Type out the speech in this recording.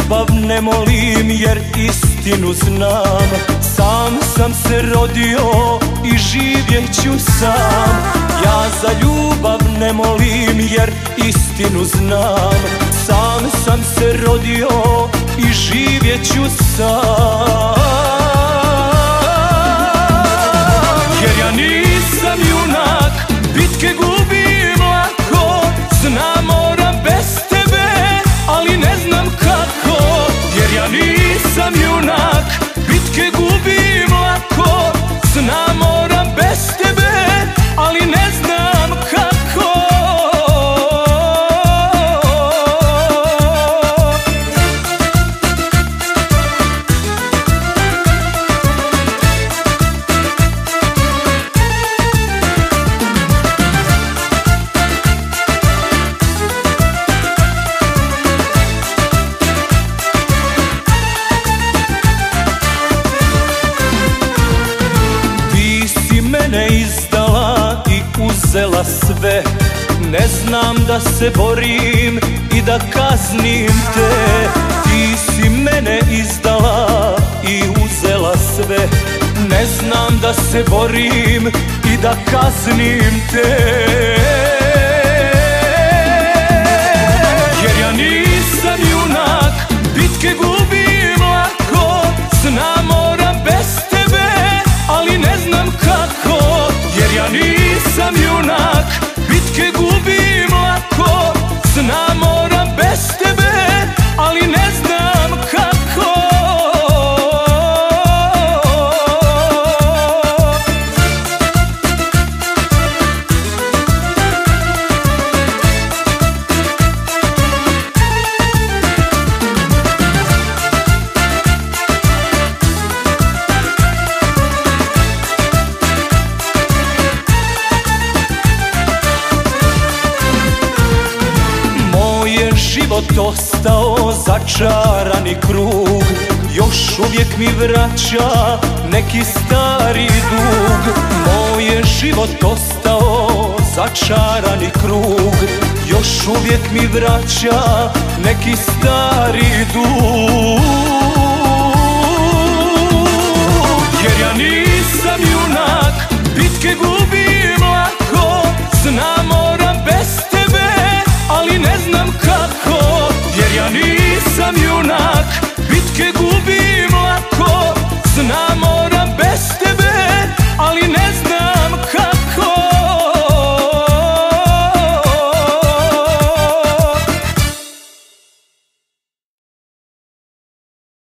ljubav ne molim jer istinu znam. Sam sam se rodio i živjet ću sam. Ja za ljubav ne molim jer istinu znam. Sam sam se rodio i živjet ću sam. Jer ja nisam junak, bitke gubim lako. Znam moram bez tebe, ali ne znam kako. Jer ja nisam junak, bitke gubim lako. Znam moram bez tebe, ali ne znam kako. Mene izdala i uzela sve. Ne znam da se borim i da kaznim te. Ti si mene izdala i uzela sve. Ne znam da se borim i da kaznim te. Jer ja nisam junak, bitke gubim lako. Znam moram bez tebe, ali ne znam kako. Jer ja nisam junak, bitke gubim lako. Znam moram bez tebe, ali ne znam kako. Život ostao začarani krug. Još uvijek mi vraća neki stari dug. Moj je život ostao začarani krug. Još uvijek mi vraća neki stari dug. Jer ja nisam junak, bitke gubim